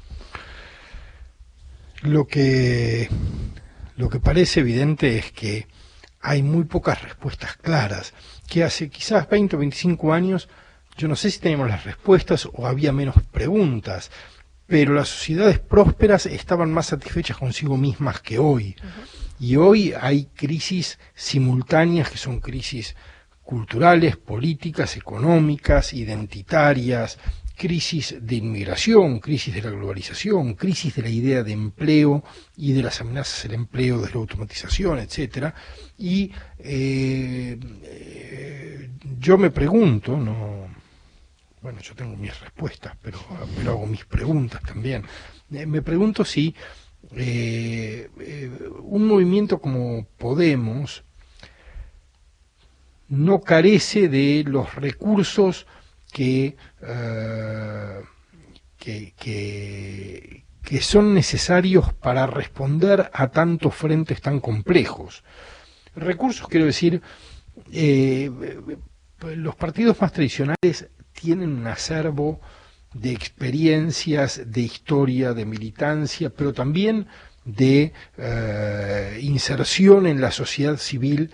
Lo que, lo que parece evidente es que hay muy pocas respuestas claras, que hace quizás veinte o veinticinco años, yo no sé si teníamos las respuestas o había menos preguntas, pero las sociedades prósperas estaban más satisfechas consigo mismas que hoy. Uh-huh. Y hoy hay crisis simultáneas que son crisis culturales, políticas, económicas, identitarias, crisis de inmigración, crisis de la globalización, crisis de la idea de empleo y de las amenazas al empleo, de la automatización, etcétera. Y eh, eh, yo me pregunto, no, bueno, yo tengo mis respuestas, pero, pero hago mis preguntas también. Eh, me pregunto si eh, eh, un movimiento como Podemos no carece de los recursos que, uh, que, que, que son necesarios para responder a tantos frentes tan complejos. Recursos, quiero decir, eh, los partidos más tradicionales tienen un acervo de experiencias, de historia, de militancia, pero también de uh, inserción en la sociedad civil,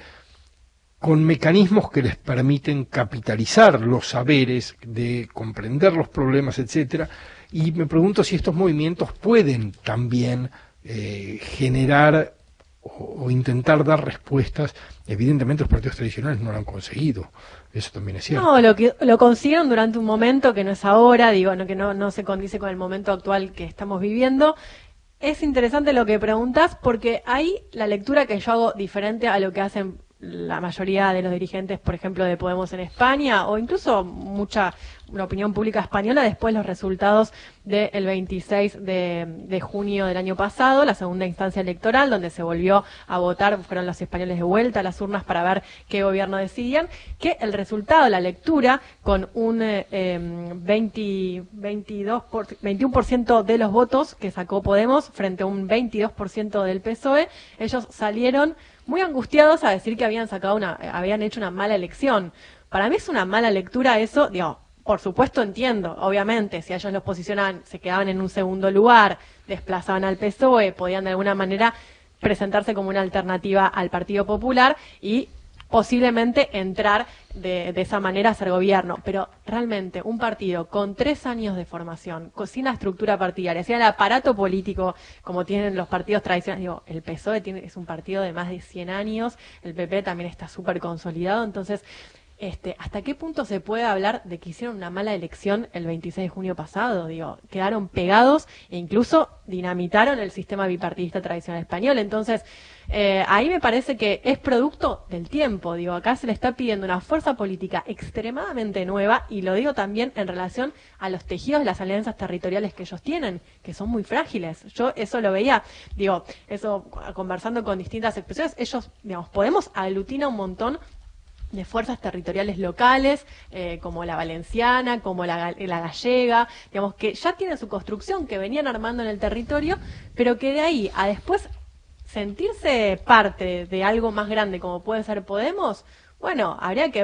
con mecanismos que les permiten capitalizar los saberes, de comprender los problemas, etcétera. Y me pregunto si estos movimientos pueden también eh, generar o, o intentar dar respuestas. Evidentemente los partidos tradicionales no lo han conseguido, eso también es cierto. No, lo que lo consiguieron durante un momento que no es ahora, digo, no, que no, no se condice con el momento actual que estamos viviendo. Es interesante lo que preguntás, porque ahí la lectura que yo hago diferente a lo que hacen la mayoría de los dirigentes, por ejemplo, de Podemos en España, o incluso mucha una opinión pública española, después los resultados del veintiséis de junio del año pasado, la segunda instancia electoral, donde se volvió a votar, fueron los españoles de vuelta a las urnas para ver qué gobierno decidían, que el resultado, la lectura, con un eh, veinte, veintidós por, veintiuno por ciento de los votos que sacó Podemos frente a un veintidós por ciento del P S O E, ellos salieron muy angustiados a decir que habían sacado una, habían hecho una mala elección. Para mí es una mala lectura eso, digo, por supuesto entiendo, obviamente, si ellos los posicionaban, se quedaban en un segundo lugar, desplazaban al P S O E, podían de alguna manera presentarse como una alternativa al Partido Popular y posiblemente entrar de, de esa manera a ser gobierno. Pero realmente un partido con tres años de formación, con, sin la estructura partidaria, sin el aparato político como tienen los partidos tradicionales, digo, el P S O E tiene, es un partido de más de cien años, el P P también está súper consolidado, entonces, este, ¿hasta qué punto se puede hablar de que hicieron una mala elección el veintiséis de junio pasado? Digo, quedaron pegados e incluso dinamitaron el sistema bipartidista tradicional español. Entonces, eh, ahí me parece que es producto del tiempo. Digo, acá se le está pidiendo una fuerza política extremadamente nueva, y lo digo también en relación a los tejidos de las alianzas territoriales que ellos tienen, que son muy frágiles. Yo eso lo veía, digo, eso conversando con distintas expresiones, ellos, digamos, Podemos aglutina un montón de fuerzas territoriales locales, eh, como la valenciana, como la, la gallega, digamos, que ya tienen su construcción, que venían armando en el territorio, pero que de ahí a después sentirse parte de algo más grande como puede ser Podemos, bueno, habría que ver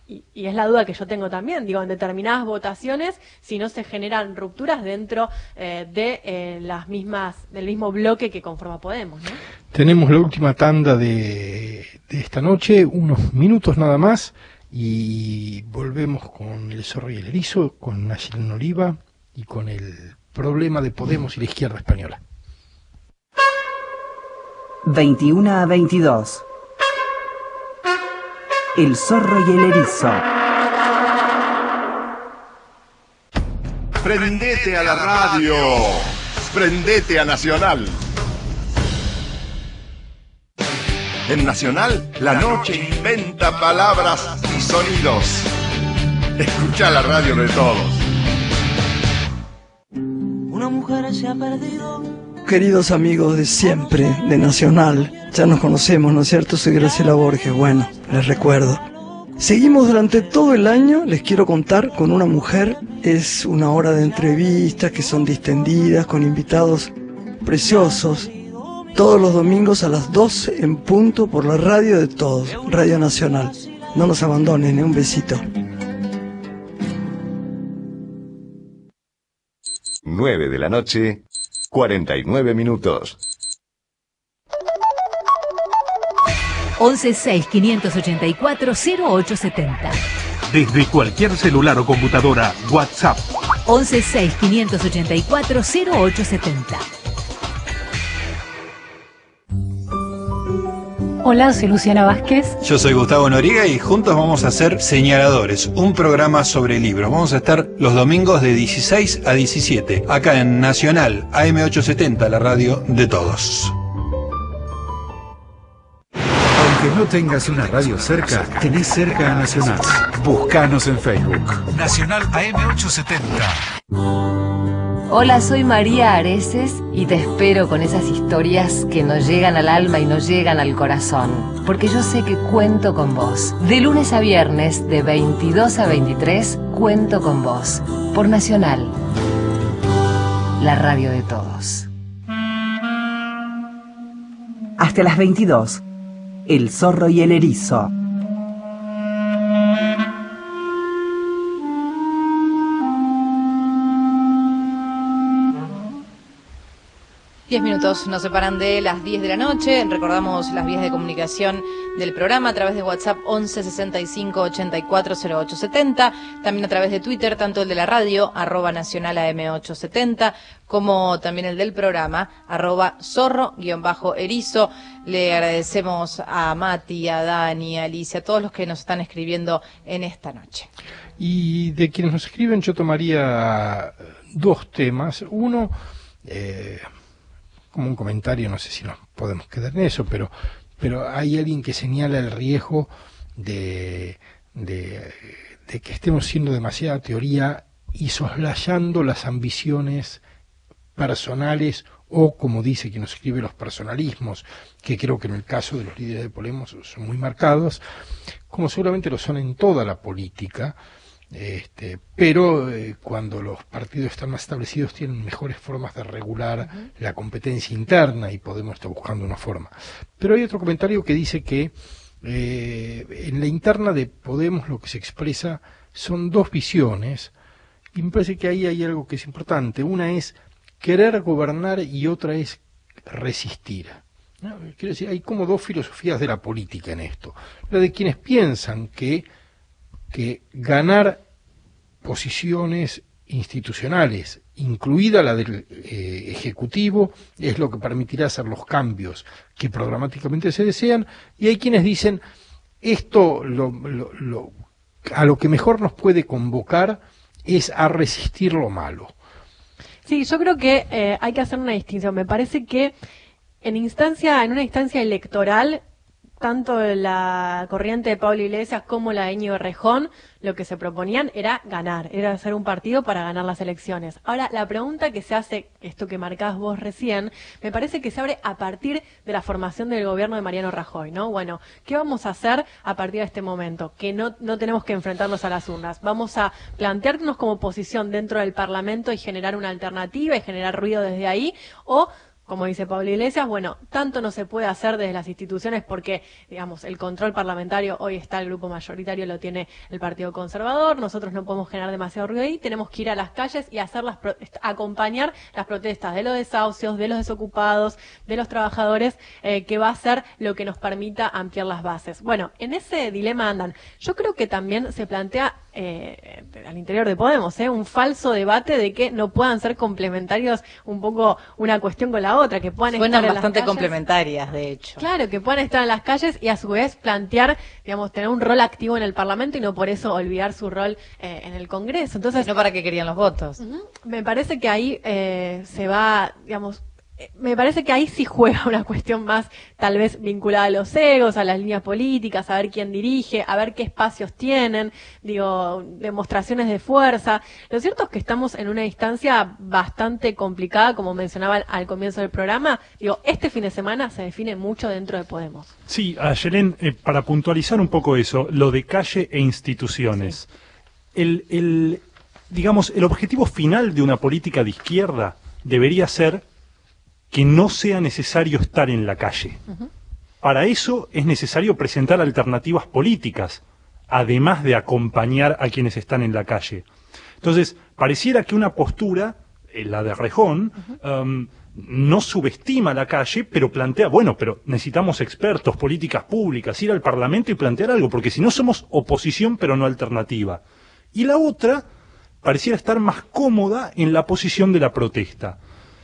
y, y es la duda que yo tengo también, digo, en determinadas votaciones, si no se generan rupturas dentro eh, de eh, las mismas, del mismo bloque que conforma Podemos, ¿no? Tenemos la última tanda de, de esta noche, unos minutos nada más, y volvemos con el Zorro y el Erizo, con Nayelin Oliva y con el problema de Podemos y la izquierda española. veintiuno a veintidós. El Zorro y el Erizo. Prendete a la radio. Prendete a Nacional. En Nacional, la noche inventa palabras y sonidos. Escucha la radio de todos. Una mujer se ha perdido. Queridos amigos de siempre, de Nacional, ya nos conocemos, ¿no es cierto? Soy Graciela Borges, bueno, les recuerdo. Seguimos durante todo el año, les quiero contar, con una mujer. Es una hora de entrevistas que son distendidas, con invitados preciosos. Todos los domingos a las doce en punto por la radio de todos, Radio Nacional. No nos abandonen, ¿eh? Un besito. nueve de la noche, cuarenta y nueve minutos. once seis quinientos ochenta y cuatro cero ocho setenta. Desde cualquier celular o computadora, WhatsApp. once seis quinientos ochenta y cuatro cero ocho setenta. Hola, soy Luciana Vázquez. Yo soy Gustavo Noriega y juntos vamos a hacer Señaladores, un programa sobre libros. Vamos a estar los domingos de dieciséis a diecisiete, acá en Nacional, A M ochocientos setenta, la radio de todos. Aunque no tengas una radio cerca, tenés cerca a Nacional. Búscanos en Facebook. Nacional A M ochocientos setenta. Hola, soy María Areces y te espero con esas historias que nos llegan al alma y nos llegan al corazón, porque yo sé que cuento con vos. De lunes a viernes, de veintidós a veintitrés, cuento con vos. Por Nacional, la radio de todos. Hasta las veintidós, El Zorro y el Erizo. Diez minutos nos separan de las diez de la noche. Recordamos las vías de comunicación del programa a través de WhatsApp once sesenta y cinco ochenta y cuatro cero ocho setenta, también a través de Twitter, tanto el de la radio, arroba nacional A M ochocientos setenta, como también el del programa, arroba zorro guión bajo erizo. Le agradecemos a Mati, a Dani, a Alicia, a todos los que nos están escribiendo en esta noche. Y de quienes nos escriben yo tomaría dos temas. Uno, eh, como un comentario, no sé si nos podemos quedar en eso, pero pero hay alguien que señala el riesgo de, de, de que estemos siendo demasiada teoría y soslayando las ambiciones personales o, como dice quien nos escribe, los personalismos, que creo que en el caso de los líderes de Podemos son muy marcados, como seguramente lo son en toda la política. Este, pero eh, cuando los partidos están más establecidos tienen mejores formas de regular uh-huh. la competencia interna y Podemos estar buscando una forma. Pero hay otro comentario que dice que eh, en la interna de Podemos lo que se expresa son dos visiones y me parece que ahí hay algo que es importante. Una es querer gobernar y otra es resistir. ¿No? Quiero decir, hay como dos filosofías de la política en esto. La de quienes piensan que que ganar posiciones institucionales, incluida la del eh, Ejecutivo, es lo que permitirá hacer los cambios que programáticamente se desean, y hay quienes dicen, esto lo, lo, lo, a lo que mejor nos puede convocar es a resistir lo malo. Sí, yo creo que eh, hay que hacer una distinción. Me parece que en instancia, en una instancia electoral, tanto la corriente de Pablo Iglesias como la de Íñigo Rejón, lo que se proponían era ganar, era hacer un partido para ganar las elecciones. Ahora, la pregunta que se hace, esto que marcás vos recién, me parece que se abre a partir de la formación del gobierno de Mariano Rajoy, ¿no? Bueno, ¿qué vamos a hacer a partir de este momento? Que no, no tenemos que enfrentarnos a las urnas. Vamos a plantearnos como oposición dentro del Parlamento y generar una alternativa y generar ruido desde ahí, o como dice Pablo Iglesias, bueno, tanto no se puede hacer desde las instituciones porque, digamos, el control parlamentario hoy está, el grupo mayoritario lo tiene el Partido Conservador, nosotros no podemos generar demasiado ruido ahí, tenemos que ir a las calles y hacer las pro- acompañar las protestas de los desahucios, de los desocupados, de los trabajadores, eh, que va a ser lo que nos permita ampliar las bases. Bueno, en ese dilema andan. Yo creo que también se plantea eh, al interior de Podemos, eh, un falso debate de que no puedan ser complementarios un poco una cuestión con la otra, que puedan Suenan estar en bastante las calles, complementarias, de hecho. Claro, que puedan estar en las calles y a su vez plantear, digamos, tener un rol activo en el Parlamento y no por eso olvidar su rol eh, en el Congreso. Entonces, no para qué querían los votos. Uh-huh. Me parece que ahí eh, se va, digamos, me parece que ahí sí juega una cuestión más tal vez vinculada a los egos, a las líneas políticas, a ver quién dirige, a ver qué espacios tienen, digo, demostraciones de fuerza. Lo cierto es que estamos en una instancia bastante complicada, como mencionaba al comienzo del programa. Digo, este fin de semana se define mucho dentro de Podemos. Sí, Ayelén, eh, para puntualizar un poco eso, lo de calle e instituciones. Sí. El, el, digamos, el objetivo final de una política de izquierda debería ser que no sea necesario estar en la calle. Uh-huh. Para eso es necesario presentar alternativas políticas, además de acompañar a quienes están en la calle. Entonces, pareciera que una postura, eh, la de Rejón, uh-huh. um, no subestima la calle, pero plantea, bueno, pero necesitamos expertos, políticas públicas, ir al Parlamento y plantear algo, porque si no somos oposición, pero no alternativa. Y la otra pareciera estar más cómoda en la posición de la protesta.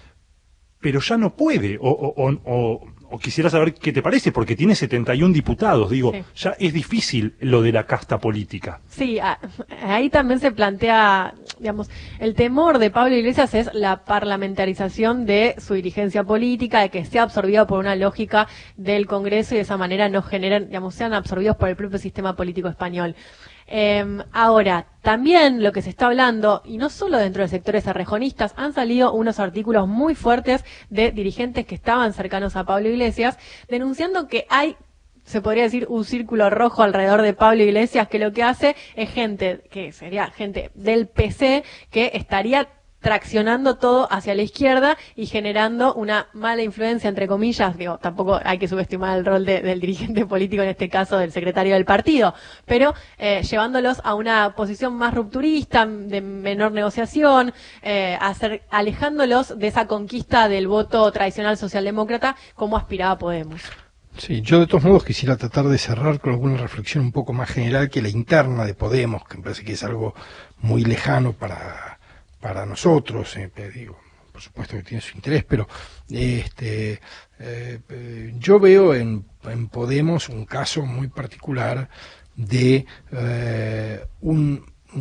Pero ya no puede, o, o, o, o quisiera saber qué te parece, porque tiene setenta y un diputados, digo, sí. Ya es difícil lo de la casta política. Sí, ahí también se plantea, digamos, el temor de Pablo Iglesias es la parlamentarización de su dirigencia política, de que sea absorbida por una lógica del Congreso y de esa manera no generen, digamos, sean absorbidos por el propio sistema político español. Eh, ahora, también lo que se está hablando, y no solo dentro de sectores arrejonistas, han salido unos artículos muy fuertes de dirigentes que estaban cercanos a Pablo Iglesias, denunciando que hay, se podría decir, un círculo rojo alrededor de Pablo Iglesias, que lo que hace es gente, que sería gente del P C, que estaría traccionando todo hacia la izquierda y generando una mala influencia, entre comillas. Digo, tampoco hay que subestimar el rol de, del dirigente político, en este caso del secretario del partido, pero eh, llevándolos a una posición más rupturista, de menor negociación, eh, hacer, alejándolos de esa conquista del voto tradicional socialdemócrata como aspiraba Podemos. Sí, yo de todos modos quisiera tratar de cerrar con alguna reflexión un poco más general que la interna de Podemos, que me parece que es algo muy lejano para para nosotros, eh, digo, por supuesto que tiene su interés, pero este eh, eh, yo veo en, en Podemos un caso muy particular de eh, un,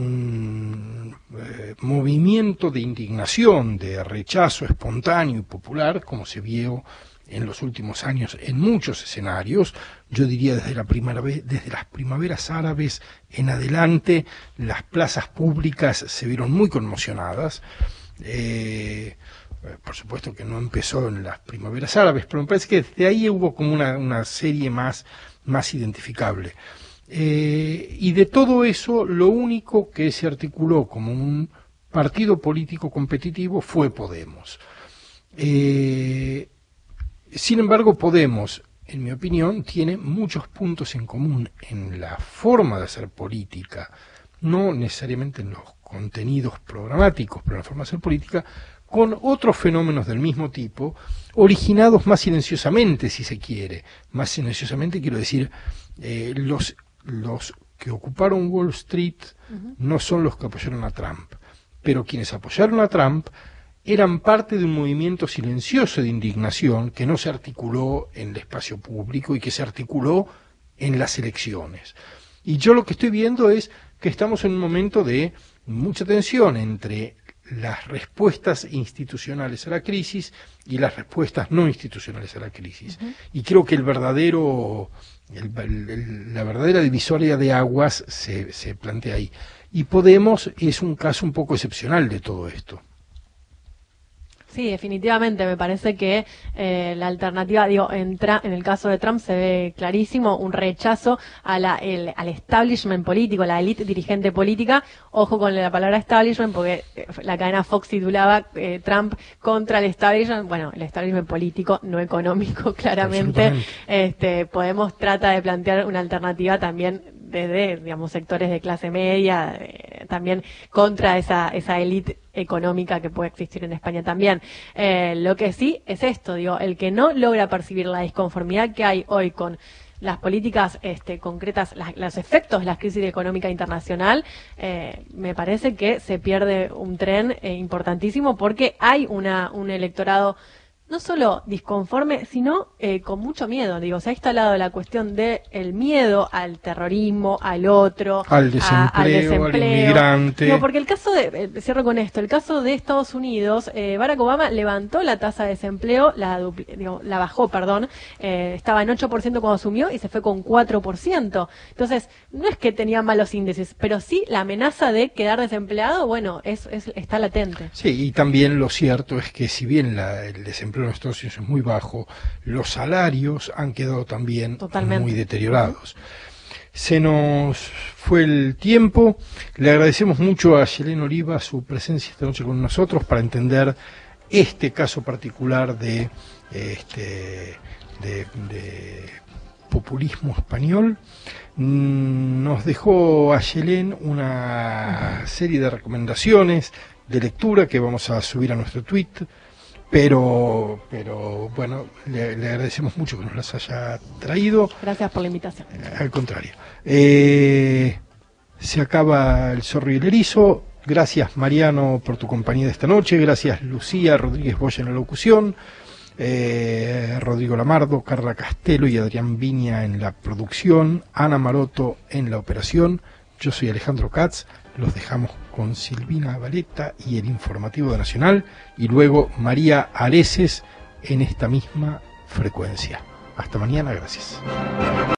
un eh, movimiento de indignación, de rechazo espontáneo y popular, como se vio en los últimos años en muchos escenarios. Yo diría desde la primavera, desde las primaveras árabes en adelante, las plazas públicas se vieron muy conmocionadas. Eh, por supuesto que no empezó en las primaveras árabes, pero me parece que desde ahí hubo como una, una serie más, más identificable. Eh, y de todo eso, lo único que se articuló como un partido político competitivo fue Podemos. Eh, Sin embargo, Podemos, en mi opinión, tiene muchos puntos en común en la forma de hacer política, no necesariamente en los contenidos programáticos, pero en la forma de hacer política, con otros fenómenos del mismo tipo, originados más silenciosamente, si se quiere. Más silenciosamente quiero decir, eh, los, los que ocuparon Wall Street uh-huh. no son los que apoyaron a Trump, pero quienes apoyaron a Trump eran parte de un movimiento silencioso de indignación que no se articuló en el espacio público y que se articuló en las elecciones. Y yo lo que estoy viendo es que estamos en un momento de mucha tensión entre las respuestas institucionales a la crisis y las respuestas no institucionales a la crisis. Uh-huh. Y creo que el verdadero, el, el, la verdadera divisoria de aguas se, se plantea ahí. Y Podemos es un caso un poco excepcional de todo esto. Sí, definitivamente me parece que eh, la alternativa, digo, en, Tra- en el caso de Trump se ve clarísimo un rechazo a la, el, al establishment político, la élite dirigente política. Ojo con la palabra establishment porque eh, la cadena Fox titulaba eh, Trump contra el establishment. Bueno, el establishment político, no económico, claramente. Este, Podemos trata de plantear una alternativa también desde, digamos, sectores de clase media, eh, también contra esa esa élite económica que puede existir en España también. Eh, lo que sí es esto, digo, el que no logra percibir la disconformidad que hay hoy con las políticas este, concretas, las, los efectos de la crisis económica internacional, eh, me parece que se pierde un tren eh, importantísimo porque hay una un electorado no solo disconforme, sino eh, con mucho miedo. Digo, se ha instalado la cuestión de el miedo al terrorismo, al otro, al desempleo, a, al, desempleo. al inmigrante. Digo, porque el caso de, eh, cierro con esto, el caso de Estados Unidos, eh, Barack Obama levantó la tasa de desempleo, la, dupli, digo, la bajó, perdón, eh, estaba en ocho por ciento cuando asumió y se fue con cuatro por ciento. Entonces, no es que tenía malos índices, pero sí la amenaza de quedar desempleado, bueno, es, es está latente. Sí, y también lo cierto es que si bien la, el desempleo en Estados Unidos es muy bajo, los salarios han quedado también Totalmente. muy deteriorados. Se nos fue el tiempo. Le agradecemos mucho a Ayelén Oliva su presencia esta noche con nosotros para entender este caso particular de este de, de populismo español. Nos dejó Ayelén una serie de recomendaciones de lectura que vamos a subir a nuestro tweet. Pero, pero bueno, le, le agradecemos mucho que nos las haya traído. Gracias por la invitación. Eh, al contrario. Eh, se acaba el Zorro y el Erizo. Gracias, Mariano, por tu compañía de esta noche. Gracias, Lucía Rodríguez Boya en la locución. Eh, Rodrigo Lamardo, Carla Castelo y Adrián Viña en la producción. Ana Maroto en la operación. Yo soy Alejandro Katz. Los dejamos con Silvina Valeta y el informativo de Nacional y luego María Areces en esta misma frecuencia. Hasta mañana, gracias.